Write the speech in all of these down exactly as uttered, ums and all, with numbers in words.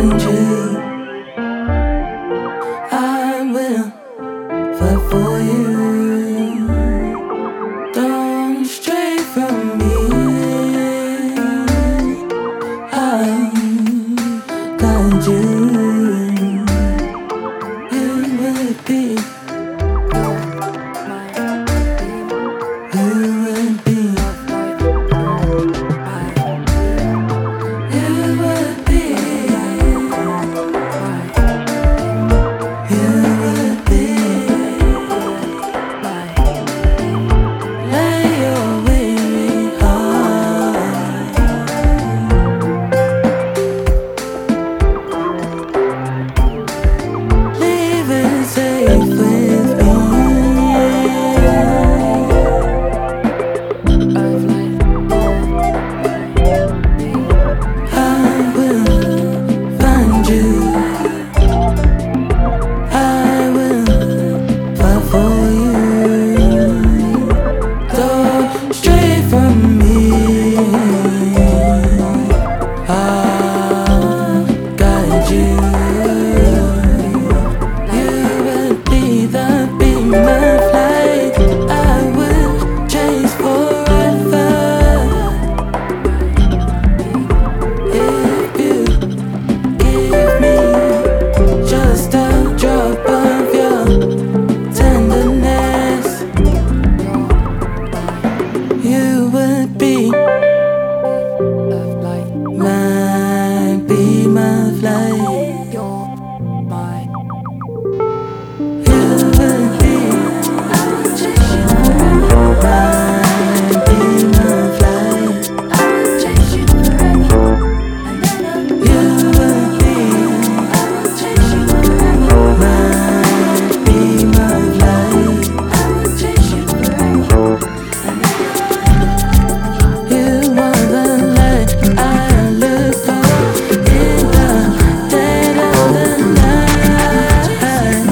find you. I will fight for you. Don't stray from me. I'll guide you. You will be. You will be. You will be. You will be. Lay your weary heart. Leave it safe with me. I will find you. I will fight for you. Don't stray from me. I'll guide you. You will be the beam of light I will chase forever. If you give me just a drop of your tenderness, you would be my beam of light. You would be my beam of light. You would be my beam of light. You are the light I look for in the dead of the night.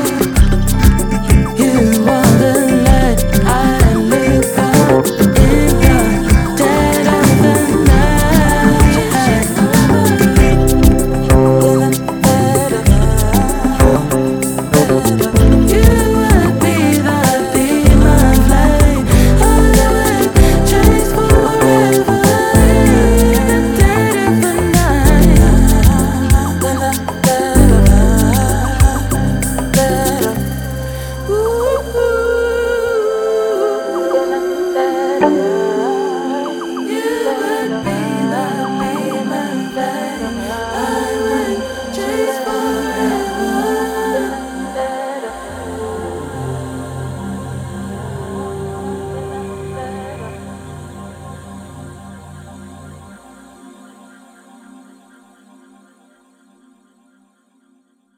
You are the light I look for in the dead of the night. You would be the beam of light I would chase forever in the dead of the night. Ooh.